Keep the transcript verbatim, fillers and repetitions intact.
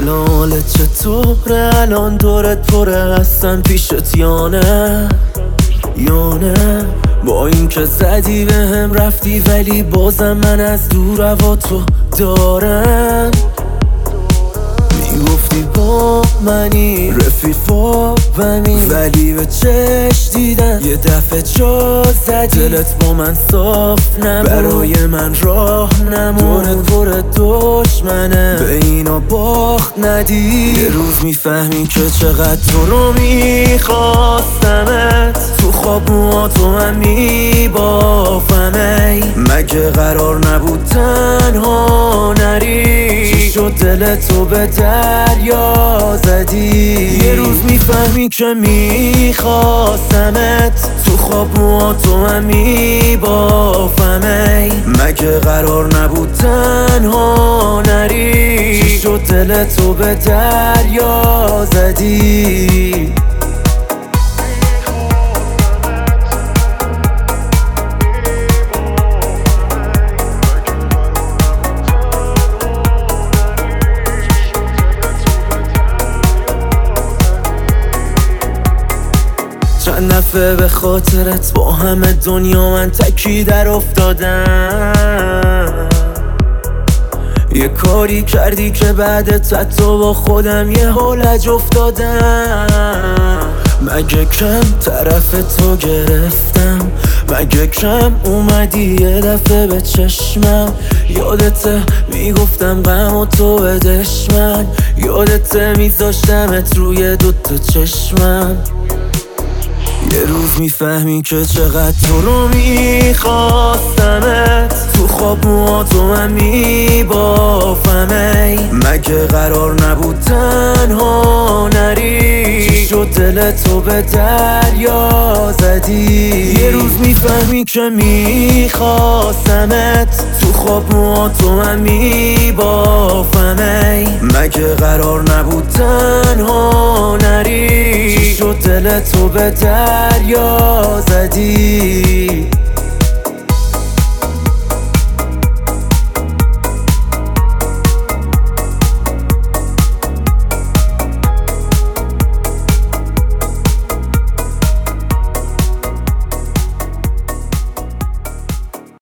سلام حالت چطوره؟ الان دورت پره هستم پیشت یا نه یا نه؟ با این که زدی به هم رفتی ولی بازم من از دور هوا تو دارم. میگفتی با منی رفیق فاهمی ولی به چشم دیدن یه دفعه جا زدی. دلت با من صاف نبود، برای من راه نمون. دورت پر دشمنه به اینا باخت ندی. یه روز میفهمی که چقدر تو رو میخواستمت. تو خواب موهاتو من میبافم. ای مگه قرار نبود تنها نری؟ چی شد دلتو به دریا زدی؟ یه روز میفهمی که میخواستمت. تو خواب موهاتو من میبافم. ای مگه قرار نبود تنها نری؟ چی شد دلتو به دریا زدی؟ چند دفعه به خاطرت با همه دنیا من تکی در افتادم. یه کاری کردی که بعدت حتی با خودم یه هولج افتادم. مگه کم طرف تو گرفتم؟ مگه کم اومدی یه دفعه به چشمم؟ یادته میگفتم غم و تو بدش من؟ یادته میذاشتمت روی دوتا چشمم؟ یه روز میفهمی که چقدر تو رو میخواستمت. تو خواب موهاتو من میبافم. ای مگه قرار نبود تنها نری؟ چی شد دلتو به دریا زدی؟ یه روز میفهمی که میخواستمت. تو خواب موهاتو من میبافم. ای مگه قرار نبود تنها نری؟ چی شد دلتو به دریا زدی؟